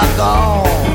are gone.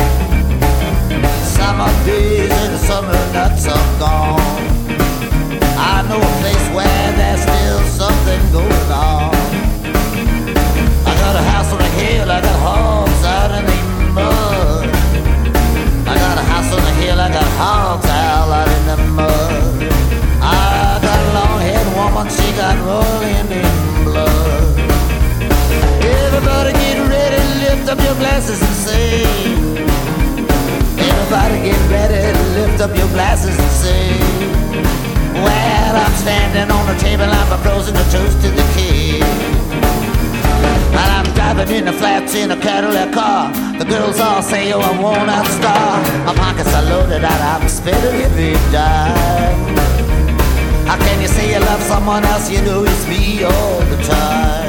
Summer days and the summer nights are gone. I know a place where there's still something going on. I got a house on a hill, I got hogs out in the mud. I got a house on the hill, I got hogs out in the mud. I got a long-haired woman, she got rolling in blood. Everybody get ready, lift up your glasses and sing. Everybody get ready, lift up your glasses and sing. Well, I'm standing on the table, I'm proposing a toast to the king. And I'm driving in the flats in a Cadillac car. The girls all say, oh, I'm worn out star. My pockets are loaded out, I'm spending every dime. How can you say you love someone else, you know it's me all the time?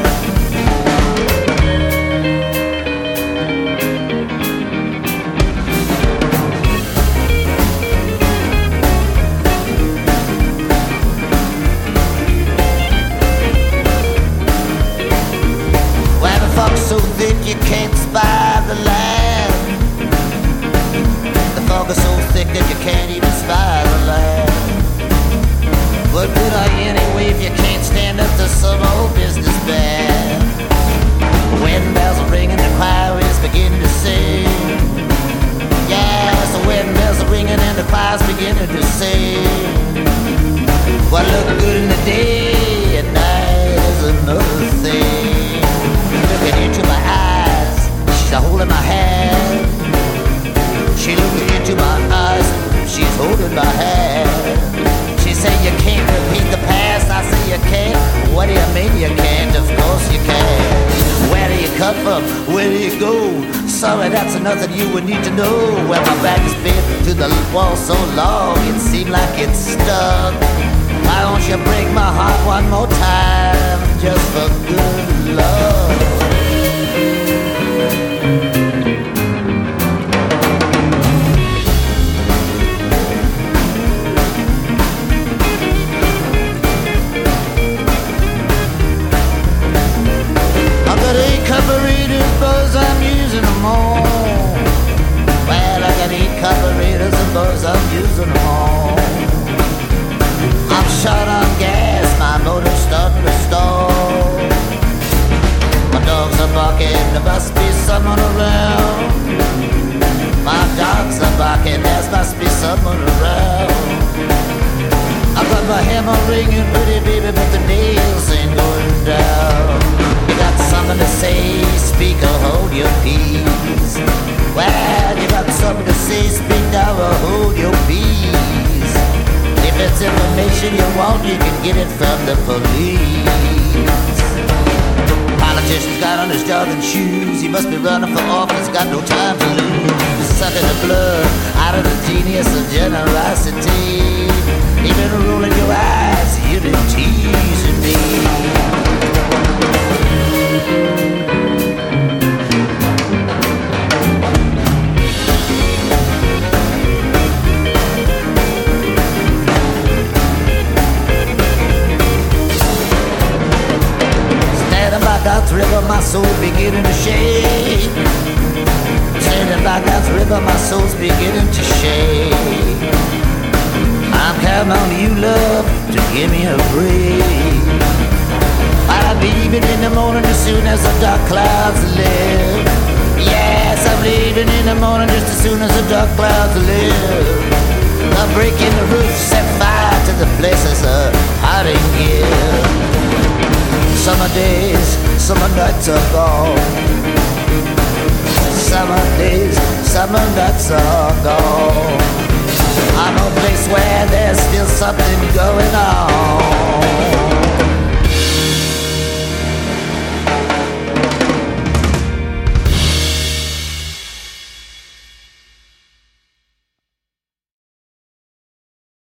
So thick you can't spy the land. The fog is so thick that you can't even spy the land. What good are you anyway if you can't stand up to some old businessman? The wedding bells are ringing, the choir is beginning to sing. Yes, the wedding bells are ringing and the choir's beginning to sing. What look good in the day at night is another thing. Looking into my eyes, she's holding my hand. She looking into my eyes, she's holding my hand. She say you can't repeat the past, I say you can't. What do you mean you can't? Of course you can. Where do you come from? Where do you go? Sorry, that's nothing you would need to know. Well, my back has been to the wall so long, it seemed like it's stuck. Why don't you break my heart one more time, just for good love? I've got 8 carburetors, buzz, I'm using them all. Well, I got 8 carburetors and buzz, I'm using them all. I'm short on gas, my motor's starting to stall. My dogs are barking, there must be someone around. My dogs are barking, there must be someone around. I've got my hammer ringing, pretty baby, but the nails ain't going down. You got something to say, speaker, hold your peace. Well, you got something to say, speak now or hold your peace. If it's information you want, you can get it from the police. Politician's got on his jogging shoes, he must be running for office, got no time to lose. Sucking the blood out of the genius of generosity. Even rolling your eyes, you've been teasing me. God's river, my soul beginning to shake. Standing by God's river, my soul's beginning to shake. I'm counting on you, love, to give me a break. I'll be leaving in the morning as soon as the dark clouds lift. Yes, I'm leaving in the morning just as soon as the dark clouds lift. I'm breaking the roof, set fire to the places of hiding here. Summer days, summer nights are gone. Summer days, summer nights are gone. I'm a place where there's still something going on.